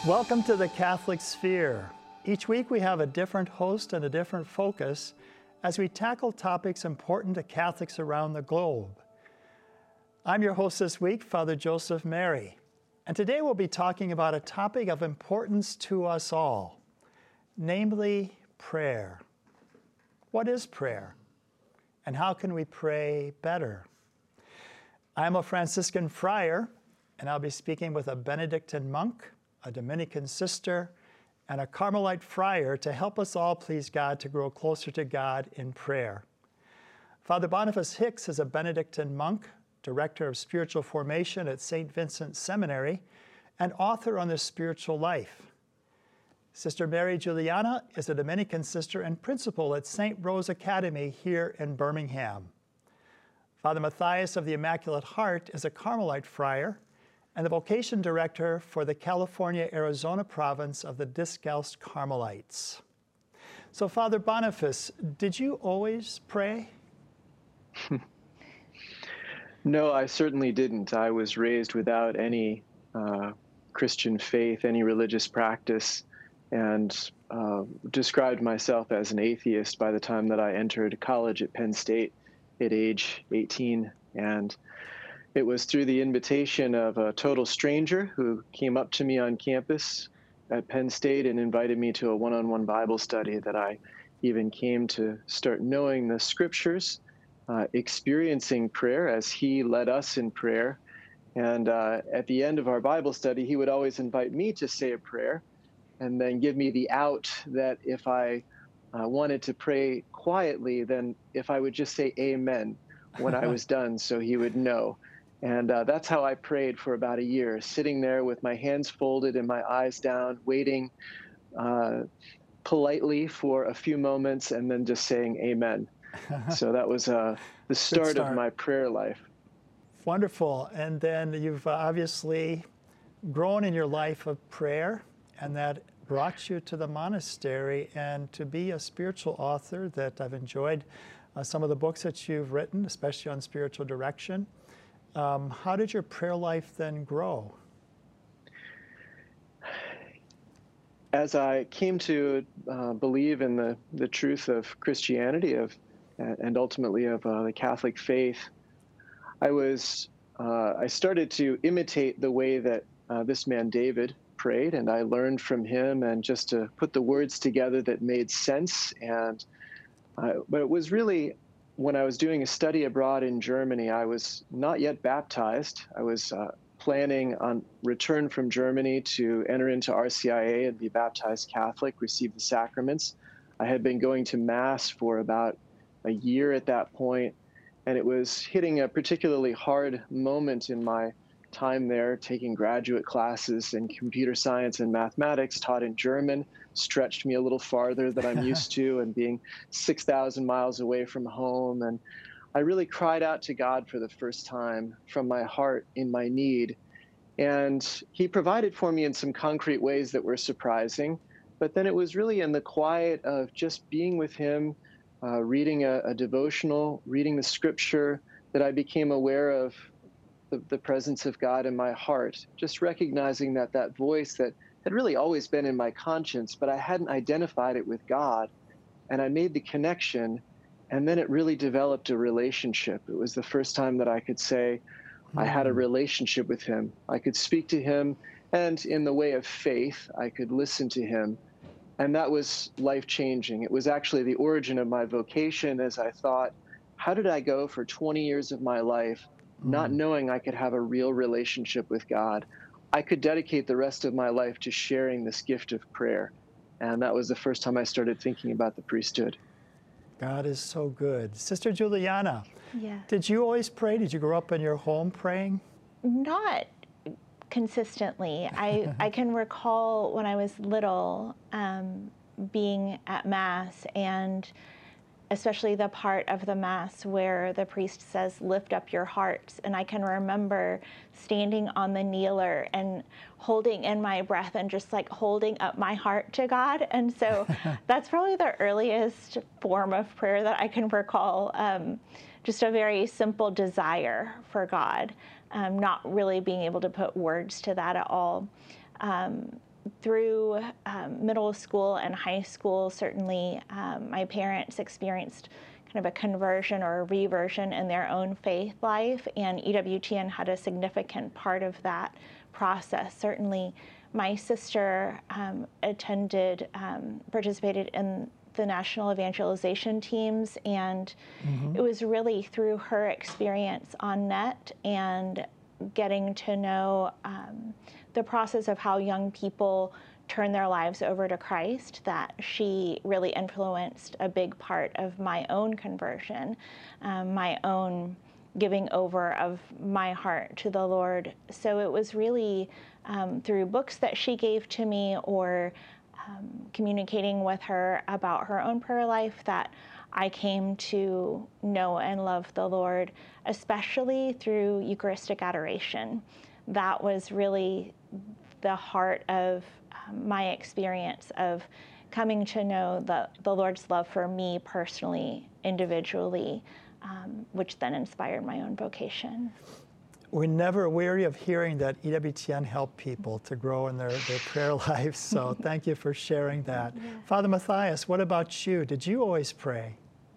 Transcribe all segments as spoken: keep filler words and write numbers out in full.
Welcome to the Catholic Sphere. Each week we have a different host and a different focus as we tackle topics important to Catholics around the globe. I'm your host this week, Father Joseph Mary, and today we'll be talking about a topic of importance to us all, namely prayer. What is prayer? And how can we pray better? I'm a Franciscan friar, and I'll be speaking with a Benedictine monk, a Dominican sister, and a Carmelite friar to help us all please God to grow closer to God in prayer. Father Boniface Hicks is a Benedictine monk, director of spiritual formation at Saint Vincent Seminary, and author on the spiritual life. Sister Mary Juliana is a Dominican sister and principal at Saint Rose Academy here in Birmingham. Father Matthias of the Immaculate Heart is a Carmelite friar and the vocation director for the California-Arizona province of the Discalced Carmelites. So, Father Boniface, did you always pray? No, I certainly didn't. I was raised without any uh, Christian faith, any religious practice, and uh, described myself as an atheist by the time that I entered college at Penn State at age eighteen. And it was through the invitation of a total stranger who came up to me on campus at Penn State and invited me to a one-on-one Bible study that I even came to start knowing the scriptures, uh, experiencing prayer as he led us in prayer. And uh, at the end of our Bible study, he would always invite me to say a prayer and then give me the out that if I uh, wanted to pray quietly, then if I would just say amen when I was done, so he would know. And uh, that's how I prayed for about a year, sitting there with my hands folded and my eyes down, waiting uh, politely for a few moments and then just saying amen. So that was uh, the start, start of my prayer life. Wonderful. And then you've obviously grown in your life of prayer, and that brought you to the monastery and to be a spiritual author that I've enjoyed uh, some of the books that you've written, especially on spiritual direction. Um, how did your prayer life then grow? As I came to uh, believe in the, the truth of Christianity of, and ultimately of uh, the Catholic faith, I was uh, I started to imitate the way that uh, this man David prayed, and I learned from him, and just to put the words together that made sense. And uh, but it was really when I was doing a study abroad in Germany. I was not yet baptized. I was uh, planning on return from Germany to enter into R C I A and be baptized Catholic, receive the sacraments. I had been going to Mass for about a year at that point, and it was hitting a particularly hard moment in my time there, taking graduate classes in computer science and mathematics taught in German, stretched me a little farther than I'm used to, and being six thousand miles away from home. And I really cried out to God for the first time from my heart in my need. And he provided for me in some concrete ways that were surprising. But then it was really in the quiet of just being with him, uh, reading a, a devotional, reading the scripture, that I became aware of the, the presence of God in my heart, just recognizing that that voice that had really always been in my conscience, but I hadn't identified it with God. And I made the connection, and then it really developed a relationship. It was the first time that I could say mm. I had a relationship with him. I could speak to him, and in the way of faith, I could listen to him. And that was life-changing. It was actually the origin of my vocation, as I thought, how did I go for twenty years of my life not knowing I could have a real relationship with God? I could dedicate the rest of my life to sharing this gift of prayer. And that was the first time I started thinking about the priesthood. God is so good. Sister Juliana, yeah. Did you always pray? Did you grow up in your home praying? Not consistently. I, I can recall when I was little um, being at Mass, and especially the part of the Mass where the priest says, lift up your hearts. And I can remember standing on the kneeler and holding in my breath and just like holding up my heart to God. And so that's probably the earliest form of prayer that I can recall. Um, just a very simple desire for God, um, not really being able to put words to that at all. Um, through um, middle school and high school, certainly um, my parents experienced kind of a conversion or a reversion in their own faith life, and E W T N had a significant part of that process. Certainly, my sister um, attended, um, participated in the national evangelization teams, and mm-hmm. it was really through her experience on net and getting to know um, the process of how young people turn their lives over to Christ that she really influenced a big part of my own conversion, um, my own giving over of my heart to the Lord. So it was really um, through books that she gave to me, or um, communicating with her about her own prayer life, that I came to know and love the Lord, especially through Eucharistic adoration. That was really the heart of um, my experience of coming to know the, the Lord's love for me personally, individually, um, which then inspired my own vocation. We're never weary of hearing that E W T N helped people to grow in their, their prayer lives, so thank you for sharing that. Yeah. Father Matthias, what about you? Did you always pray?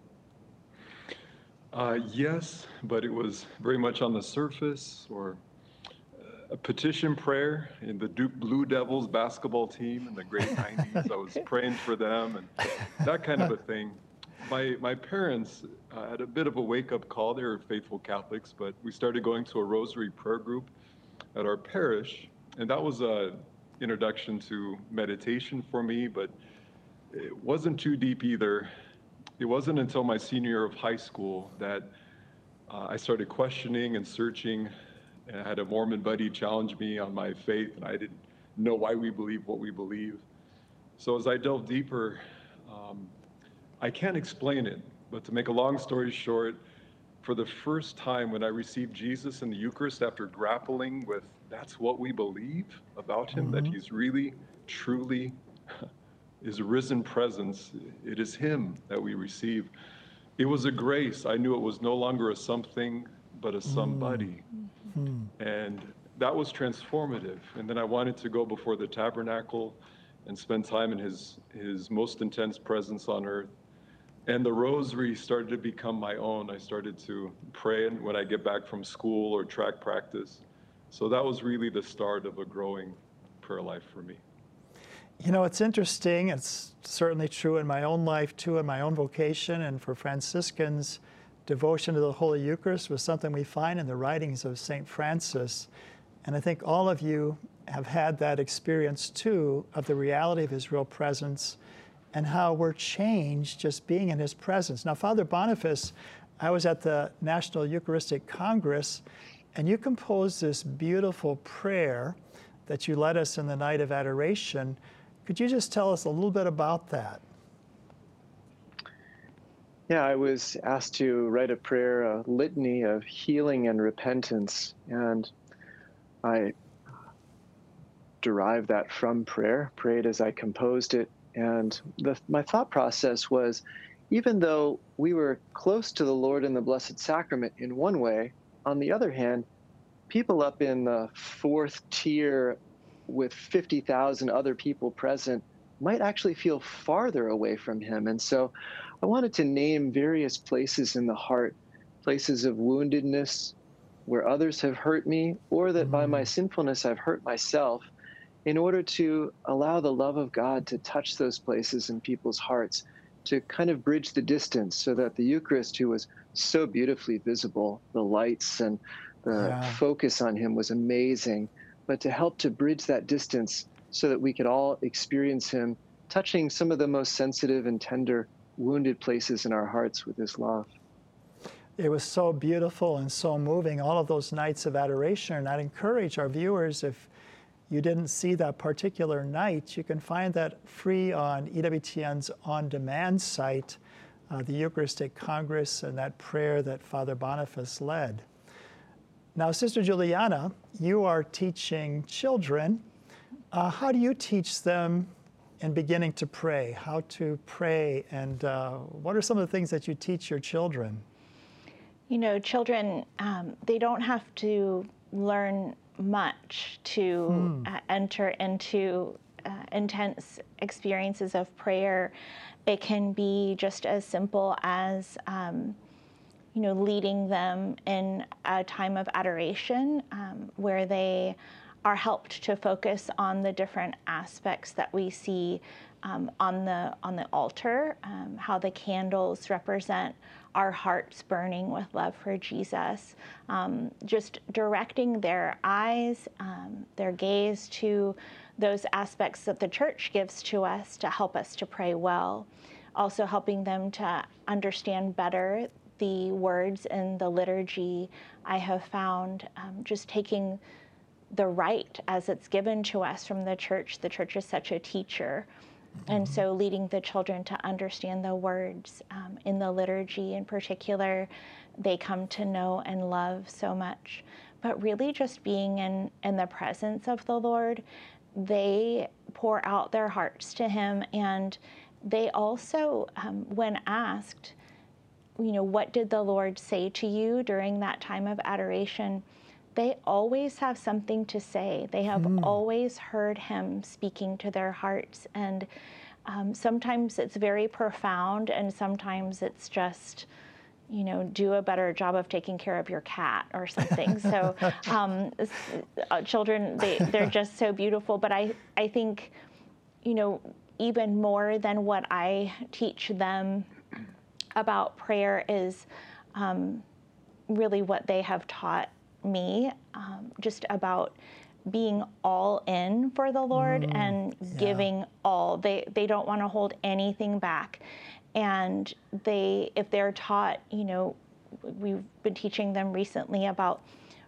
Uh, yes, but it was very much on the surface, or a petition prayer in the Duke Blue Devils basketball team in the great nineties. I was praying for them and that kind of a thing. My my parents uh, had a bit of a wake-up call. They were faithful Catholics, but we started going to a rosary prayer group at our parish, and that was a introduction to meditation for me, but it wasn't too deep either. It wasn't until my senior year of high school that uh, I started questioning and searching, and I had a Mormon buddy challenge me on my faith, and I didn't know why we believe what we believe. So as I delved deeper, um, I can't explain it, but to make a long story short, for the first time when I received Jesus in the Eucharist, after grappling with that's what we believe about him, mm-hmm. that he's really, truly his risen presence, it is him that we receive. It was a grace. I knew it was no longer a something, but a somebody. Mm-hmm. And that was transformative. And then I wanted to go before the tabernacle and spend time in his, his most intense presence on earth. And the rosary started to become my own. I started to pray when I get back from school or track practice. So that was really the start of a growing prayer life for me. You know, it's interesting. It's certainly true in my own life, too, in my own vocation. And for Franciscans, devotion to the Holy Eucharist was something we find in the writings of Saint Francis. And I think all of you have had that experience, too, of the reality of his real presence and how we're changed just being in his presence. Now, Father Boniface, I was at the National Eucharistic Congress, and you composed this beautiful prayer that you led us in the night of adoration. Could you just tell us a little bit about that? Yeah, I was asked to write a prayer, a litany of healing and repentance, and I derived that from prayer, prayed as I composed it. And the, my thought process was, even though we were close to the Lord in the Blessed Sacrament in one way, on the other hand, people up in the fourth tier with fifty thousand other people present might actually feel farther away from him. And so I wanted to name various places in the heart, places of woundedness where others have hurt me, or that mm. by my sinfulness I've hurt myself, in order to allow the love of God to touch those places in people's hearts, to kind of bridge the distance so that the Eucharist, who was so beautifully visible, the lights and the yeah. focus on him was amazing, but to help to bridge that distance so that we could all experience him touching some of the most sensitive and tender, wounded places in our hearts with his love. It was so beautiful and so moving, all of those nights of adoration. And I'd encourage our viewers, if you didn't see that particular night, you can find that free on E W T N's on-demand site, uh, the Eucharistic Congress, and that prayer that Father Boniface led. Now, Sister Juliana, you are teaching children. Uh, how do you teach them in beginning to pray? How to pray, and uh, what are some of the things that you teach your children? You know, children, um, they don't have to learn much to hmm. uh, enter into uh, intense experiences of prayer, it can be just as simple as, um, you know, leading them in a time of adoration um, where they are helped to focus on the different aspects that we see um, on the on the altar, um, how the candles represent our hearts burning with love for Jesus, um, just directing their eyes, um, their gaze to those aspects that the church gives to us to help us to pray well. Also helping them to understand better the words in the liturgy. I have found um, just taking the rite as it's given to us from the church. The church is such a teacher. Mm-hmm. And so leading the children to understand the words um, in the liturgy in particular, they come to know and love so much. But really just being in, in the presence of the Lord, they pour out their hearts to him. And they also, um, when asked, you know, what did the Lord say to you during that time of adoration? They always have something to say. They have mm. always heard him speaking to their hearts. And um, sometimes it's very profound, and sometimes it's just, you know, do a better job of taking care of your cat or something. So um, uh, children, they, they're just so beautiful. But I, I think, you know, even more than what I teach them about prayer is um, really what they have taught me, um, just about being all in for the Lord mm, and yeah. giving all. They they don't want to hold anything back. And they, if they're taught, you know, we've been teaching them recently about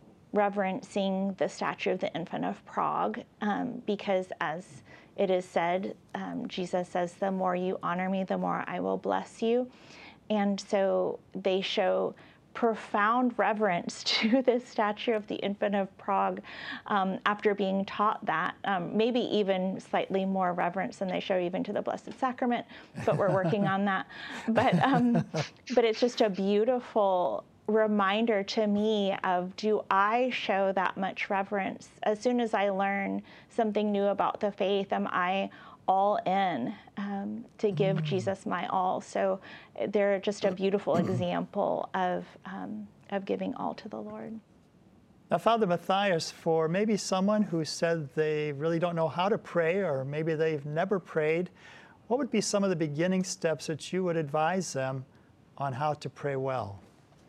reverencing the statue of the Infant of Prague, um, because as it is said, um, Jesus says, the more you honor me, the more I will bless you. And so they show profound reverence to this statue of the Infant of Prague um, after being taught that, um, maybe even slightly more reverence than they show even to the Blessed Sacrament, but we're working on that. But, um, but it's just a beautiful reminder to me of, do I show that much reverence? As soon as I learn something new about the faith, am I all in um, to give mm. Jesus my all? So they're just a beautiful example of um, of giving all to the Lord. Now, Father Matthias, for maybe someone who said they really don't know how to pray, or maybe they've never prayed, what would be some of the beginning steps that you would advise them on how to pray well?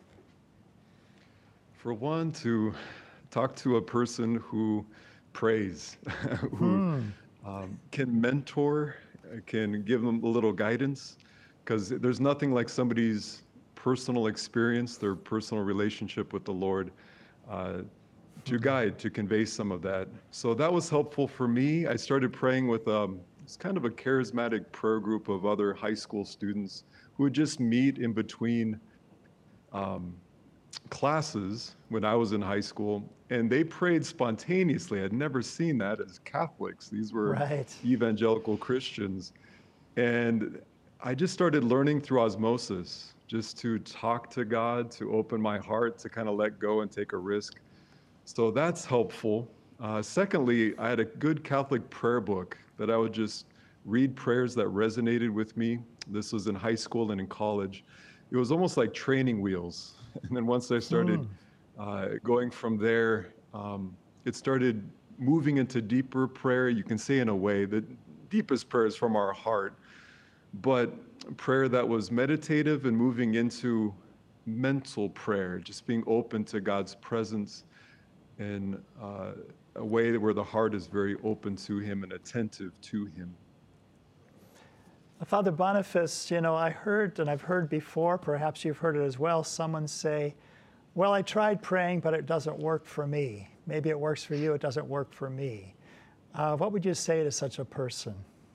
For one, to talk to a person who prays, who mm. Um, can mentor, can give them a little guidance, because there's nothing like somebody's personal experience, their personal relationship with the Lord, uh, to guide, to convey some of that. So that was helpful for me. I started praying with um, it's kind of a charismatic prayer group of other high school students who would just meet in between um, classes when I was in high school, and they prayed spontaneously. I'd never seen that as Catholics. These were right. evangelical Christians. And I just started learning through osmosis, just to talk to God, to open my heart, to kind of let go and take a risk. So that's helpful. Uh, secondly, I had a good Catholic prayer book that I would just read prayers that resonated with me. This was in high school and in college. It was almost like training wheels. And then once I started mm. uh, going from there, um, it started moving into deeper prayer. You can say in a way that deepest prayer is from our heart, but prayer that was meditative and moving into mental prayer, just being open to God's presence in uh, a way where the heart is very open to him and attentive to him. Father Boniface, you know, I heard, and I've heard before, perhaps you've heard it as well, someone say, well, I tried praying, but it doesn't work for me. Maybe it works for you, it doesn't work for me. Uh, what would you say to such a person?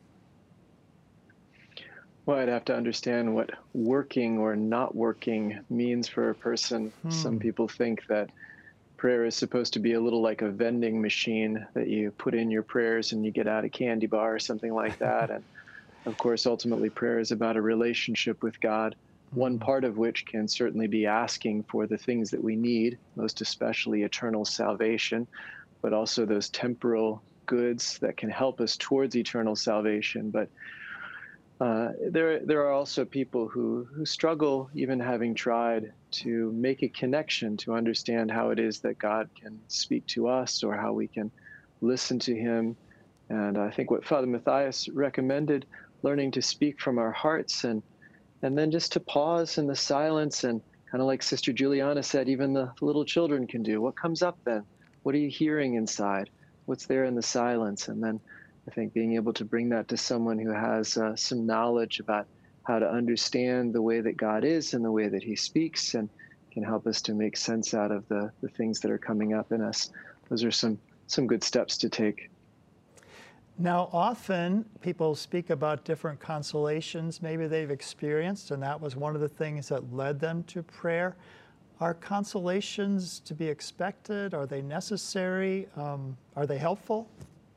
Well, I'd have to understand what working or not working means for a person. Hmm. Some people think that prayer is supposed to be a little like a vending machine, that you put in your prayers and you get out a candy bar or something like that. And of course, ultimately, prayer is about a relationship with God, one part of which can certainly be asking for the things that we need, most especially eternal salvation, but also those temporal goods that can help us towards eternal salvation. But uh, there, there are also people who, who struggle, even having tried, to make a connection, to understand how it is that God can speak to us or how we can listen to him. And I think what Father Matthias recommended, learning to speak from our hearts, and and then just to pause in the silence, and kind of like Sister Juliana said, even the little children can do. What comes up then? What are you hearing inside? What's there in the silence? And then I think being able to bring that to someone who has uh, some knowledge about how to understand the way that God is and the way that he speaks, and can help us to make sense out of the, the things that are coming up in us. Those are some, some good steps to take. Now, often people speak about different consolations maybe they've experienced, and that was one of the things that led them to prayer. Are consolations to be expected? Are they necessary? Um, are they helpful?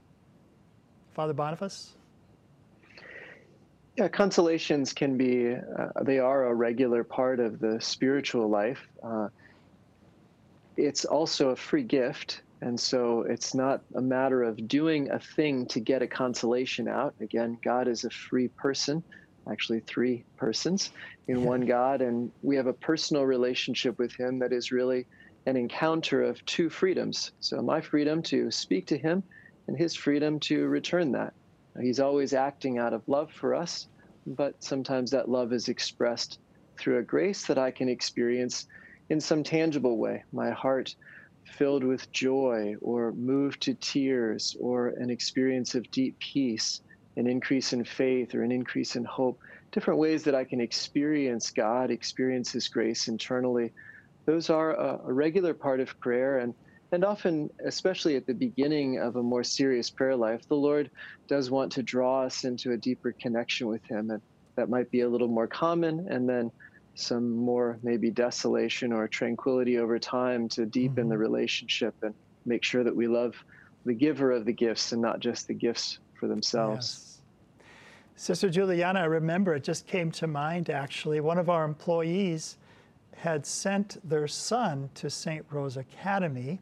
Father Boniface? Yeah, consolations can be, uh, they are a regular part of the spiritual life. Uh, it's also a free gift. And so it's not a matter of doing a thing to get a consolation out. Again, God is a free person, actually three persons in one God. And we have a personal relationship with him that is really an encounter of two freedoms. So my freedom to speak to him and his freedom to return that. He's always acting out of love for us, but sometimes that love is expressed through a grace that I can experience in some tangible way. My heart filled with joy, or moved to tears, or an experience of deep peace, an increase in faith, or an increase in hope, different ways that I can experience God, experience his grace internally. Those are a, a regular part of prayer, and, and often, especially at the beginning of a more serious prayer life, the Lord does want to draw us into a deeper connection with him, and that might be a little more common, and then some more maybe desolation or tranquility over time to deepen mm-hmm. the relationship and make sure that we love the giver of the gifts and not just the gifts for themselves. Yes. Sister Juliana, I remember it just came to mind actually. One of our employees had sent their son to Saint Rose Academy,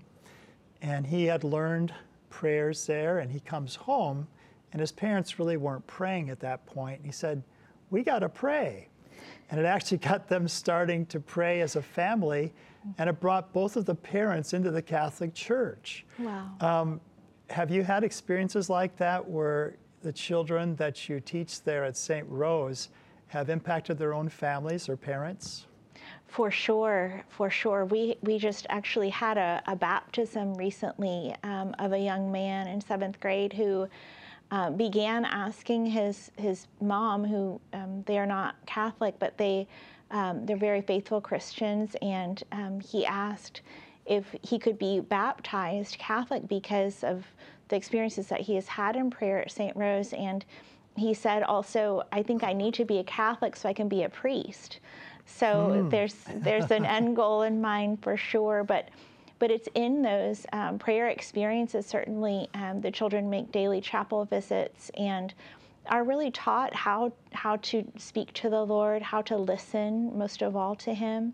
and he had learned prayers there, and he comes home, and his parents really weren't praying at that point. He said, "We got to pray." And it actually got them starting to pray as a family, and it brought both of the parents into the Catholic Church. Wow. Um, have you had experiences like that where the children that you teach there at Saint Rose have impacted their own families or parents? For sure, for sure. We we just actually had a, a baptism recently um, of a young man in seventh grade who Uh, began asking his his mom, who um, they are not Catholic, but they um, they're very faithful Christians, and um, he asked if he could be baptized Catholic because of the experiences that he has had in prayer at Saint Rose. And he said also, "I think I need to be a Catholic so I can be a priest." So mm. there's there's an end goal in mind for sure, but. But it's in those um, prayer experiences, certainly um, the children make daily chapel visits and are really taught how how to speak to the Lord, how to listen, most of all, to him,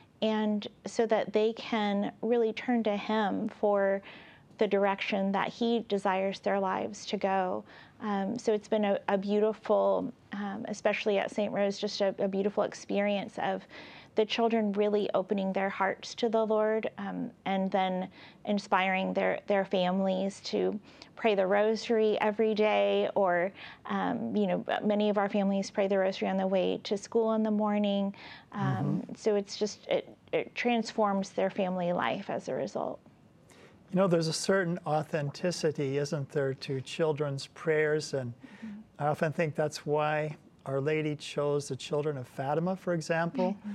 and so that they can really turn to him for the direction that he desires their lives to go. Um, so it's been a, a beautiful, um, especially at Saint Rose, just a, a beautiful experience of the children really opening their hearts to the Lord, um, and then inspiring their, their families to pray the rosary every day, or, um, you know, many of our families pray the rosary on the way to school in the morning. Um, mm-hmm. So it's just, it, it transforms their family life as a result. You know, there's a certain authenticity, isn't there, to children's prayers, and mm-hmm. I often think that's why Our Lady chose the children of Fatima, for example, mm-hmm.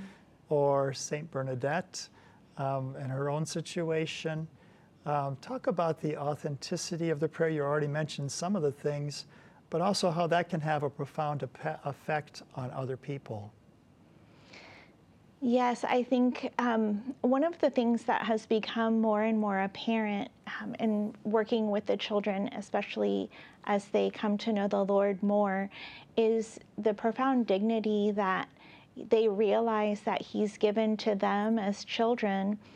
or Saint Bernadette um, in her own situation. Um, talk about the authenticity of the prayer. You already mentioned some of the things, but also how that can have a profound effect on other people. Yes, I think um, one of the things that has become more and more apparent um, in working with the children, especially as they come to know the Lord more, is the profound dignity that they realize that He's given to them as children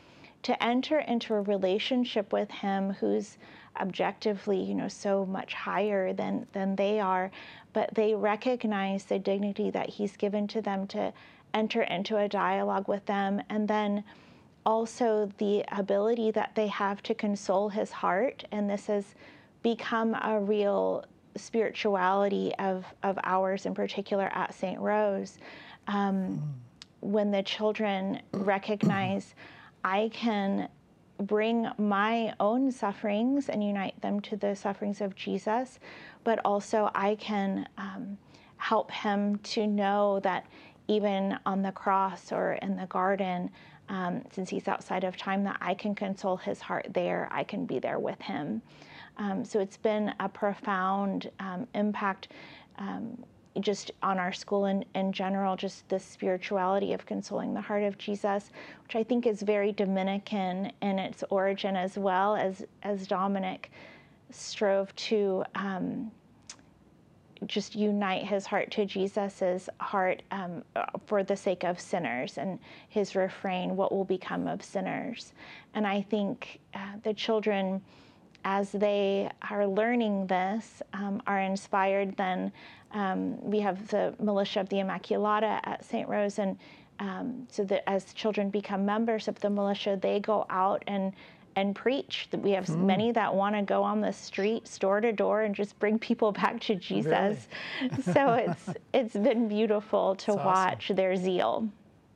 to enter into a relationship with him who's objectively, you know, so much higher than than they are, but they recognize the dignity that he's given to them to enter into a dialogue with them, and then also the ability that they have to console his heart. And this has become a real spirituality of, of ours, in particular at Saint Rose. Um, when the children recognize, I can bring my own sufferings and unite them to the sufferings of Jesus, but also I can um, help him to know that even on the cross or in the garden, um, since he's outside of time, that I can console his heart there, I can be there with him. Um, so it's been a profound um, impact um, just on our school in, in general, just the spirituality of consoling the heart of Jesus, which I think is very Dominican in its origin, as well as, as Dominic strove to um, just unite his heart to Jesus's heart um, for the sake of sinners, and his refrain, "What will become of sinners?" And I think uh, the children, as they are learning this, um, are inspired then. Um, we have the Militia of the Immaculata at Saint Rose, and um, so that as children become members of the militia, they go out and and preach. We have mm. many that want to go on the streets, door to door, and just bring people back to Jesus. Really? So it's it's been beautiful to That's watch awesome. Their zeal.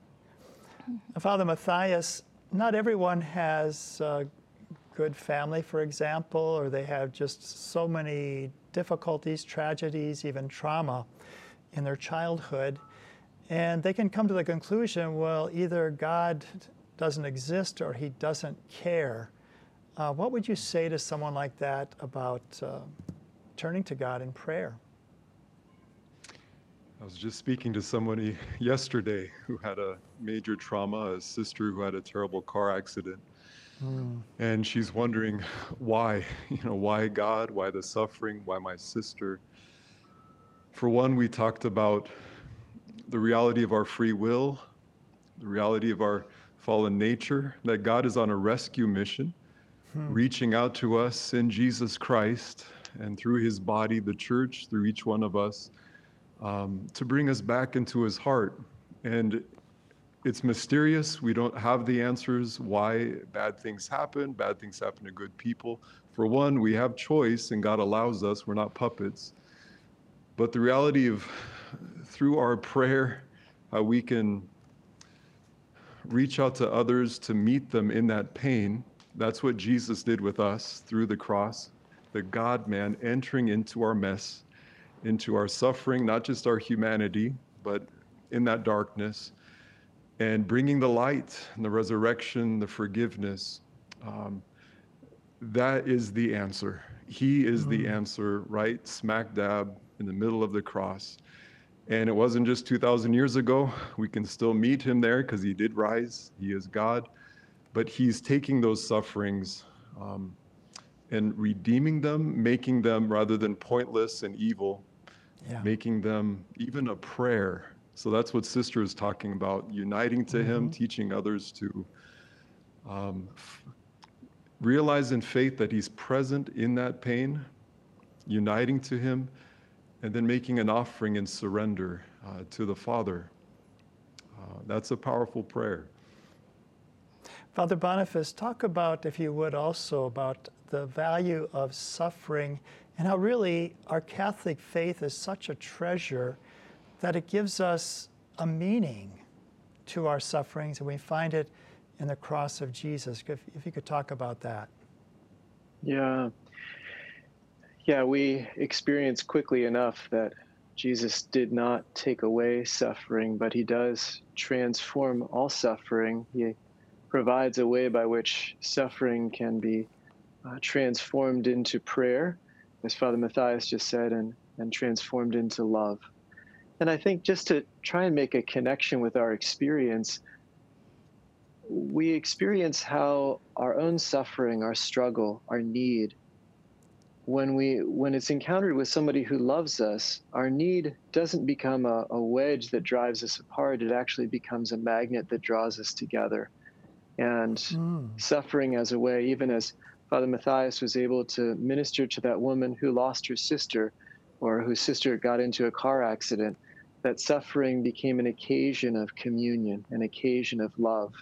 Father Matthias, not everyone has a good family, for example, or they have just so many difficulties, tragedies, even trauma in their childhood. And they can come to the conclusion, well, either God doesn't exist or he doesn't care. Uh, what would you say to someone like that about uh, turning to God in prayer? I was just speaking to somebody yesterday who had a major trauma, a sister who had a terrible car accident. Mm. And she's wondering why, you know, why God, why the suffering, why my sister? For one, we talked about the reality of our free will, the reality of our fallen nature, that God is on a rescue mission, hmm. reaching out to us in Jesus Christ and through his body, the church, through each one of us, um, to bring us back into his heart. And it's mysterious. We don't have the answers why bad things happen. Bad things happen to good people. For one, we have choice and God allows us. We're not puppets. But the reality of through our prayer, how we can reach out to others to meet them in that pain. That's what Jesus did with us through the cross. The God-man entering into our mess, into our suffering, not just our humanity, but in that darkness, and bringing the light and the resurrection, the forgiveness. Um, that is the answer. He is mm-hmm. the answer, right smack dab in the middle of the cross. And it wasn't just two thousand years ago. We can still meet him there because he did rise. He is God. But he's taking those sufferings um, and redeeming them, making them, rather than pointless and evil, yeah. making them even a prayer. So that's what Sister is talking about, uniting to mm-hmm. him, teaching others to um, f- realize in faith that he's present in that pain, uniting to him, and then making an offering in surrender uh, to the Father. Uh, that's a powerful prayer. Father Boniface, talk about, if you would, also about the value of suffering and how really our Catholic faith is such a treasure that it gives us a meaning to our sufferings, and we find it in the cross of Jesus. If, if you could talk about that. Yeah. Yeah, we experience quickly enough that Jesus did not take away suffering, but he does transform all suffering. He provides a way by which suffering can be uh, transformed into prayer, as Father Matthias just said, and, and transformed into love. And I think just to try and make a connection with our experience, we experience how our own suffering, our struggle, our need, when we when it's encountered with somebody who loves us, our need doesn't become a, a wedge that drives us apart. It actually becomes a magnet that draws us together. and Mm. suffering as a way, even as Father Matthias was able to minister to that woman who lost her sister or whose sister got into a car accident, that suffering became an occasion of communion, an occasion of love.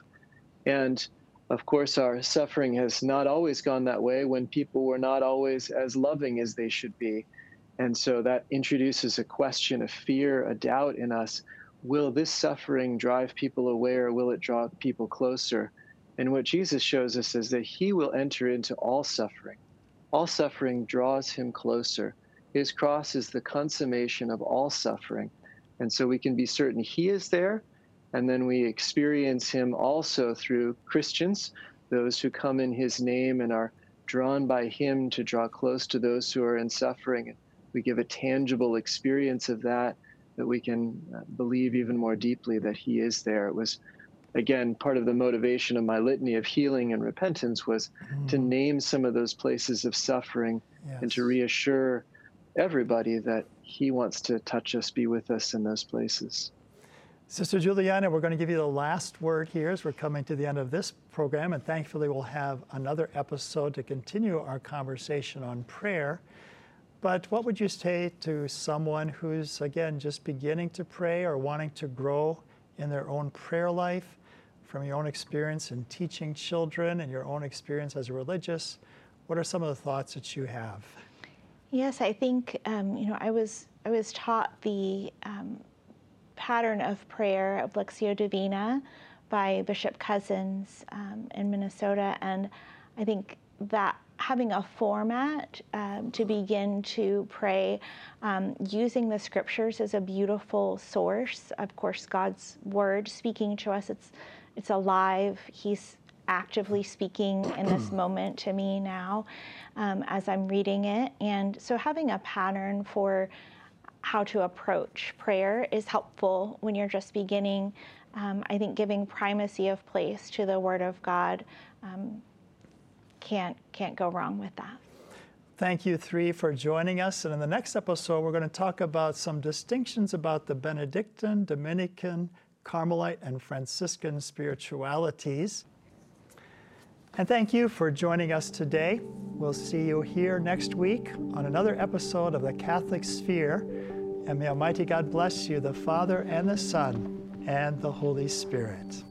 And of course, our suffering has not always gone that way when people were not always as loving as they should be. And so that introduces a question of fear, a doubt in us. Will this suffering drive people away, or will it draw people closer? And what Jesus shows us is that he will enter into all suffering. All suffering draws him closer. His cross is the consummation of all suffering. And so we can be certain he is there. And then we experience him also through Christians, those who come in his name and are drawn by him to draw close to those who are in suffering. We give a tangible experience of that, that we can believe even more deeply that he is there. It was, again, part of the motivation of my litany of healing and repentance was mm. to name some of those places of suffering, yes. and to reassure everybody that he wants to touch us, be with us in those places. Sister Juliana, we're going to give you the last word here as we're coming to the end of this program, and thankfully we'll have another episode to continue our conversation on prayer. But what would you say to someone who's, again, just beginning to pray or wanting to grow in their own prayer life, from your own experience in teaching children and your own experience as a religious? What are some of the thoughts that you have? Yes, I think, um, you know, I was, I was taught the um, pattern of prayer of Lectio Divina by Bishop Cousins um, in Minnesota, and I think that having a format um, to begin to pray um, using the scriptures is a beautiful source. Of course, God's word speaking to us, it's it's alive. He's actively speaking in this moment to me now um, as I'm reading it. And so having a pattern for how to approach prayer is helpful when you're just beginning. Um, I think giving primacy of place to the Word of God um, can't can't go wrong with that. Thank you three for joining us. And in the next episode, we're going to talk about some distinctions about the Benedictine, Dominican, Carmelite, and Franciscan spiritualities. And thank you for joining us today. We'll see you here next week on another episode of the Catholic Sphere. And may Almighty God bless you, the Father and the Son and the Holy Spirit.